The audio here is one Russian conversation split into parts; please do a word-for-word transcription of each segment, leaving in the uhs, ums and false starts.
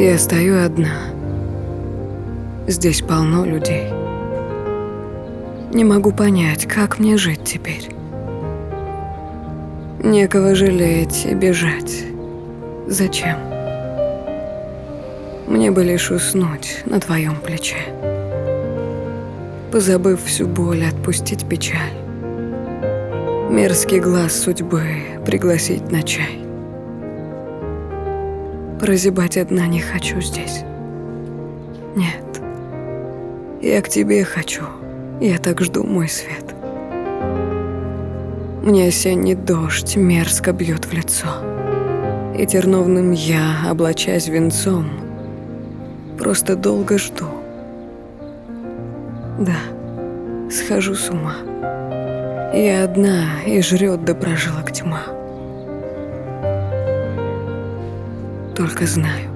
Я стою одна. Здесь полно людей. Не могу понять, как мне жить теперь. Некого жалеть и бежать. Зачем? Мне бы лишь уснуть на твоем плече, позабыв всю боль, отпустить печаль. Мерзкий глаз судьбы пригласить на чай. Прозябать одна не хочу здесь. Нет, я к тебе хочу. Я так жду, мой свет. Мне осенний дождь мерзко бьет в лицо, и терновным я, облачась венцом, просто долго жду. Да, схожу с ума. Я одна, и жрет до прожилок тьма. Только знаю,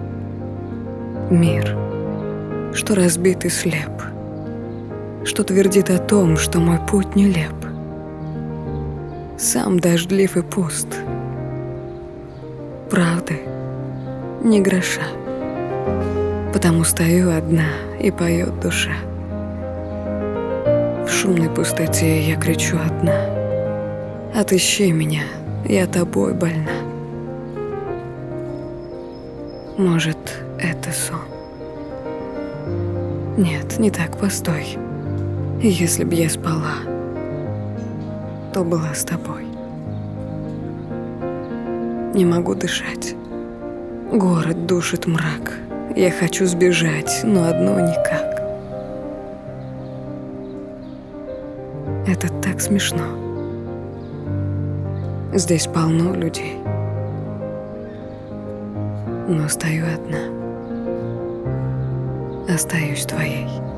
мир, что разбит и слеп, что твердит о том, что мой путь нелеп, сам дождлив и пуст, правды ни гроша, потому стою одна и поет душа. В шумной пустоте я кричу одна: отыщи меня, я тобой больна. Может, это сон? Нет, не так, постой. Если б я спала, то была с тобой. Не могу дышать. Город душит мрак. Я хочу сбежать, но одно никак. Это так смешно. Здесь полно людей, но стою одна. Остаюсь твоей.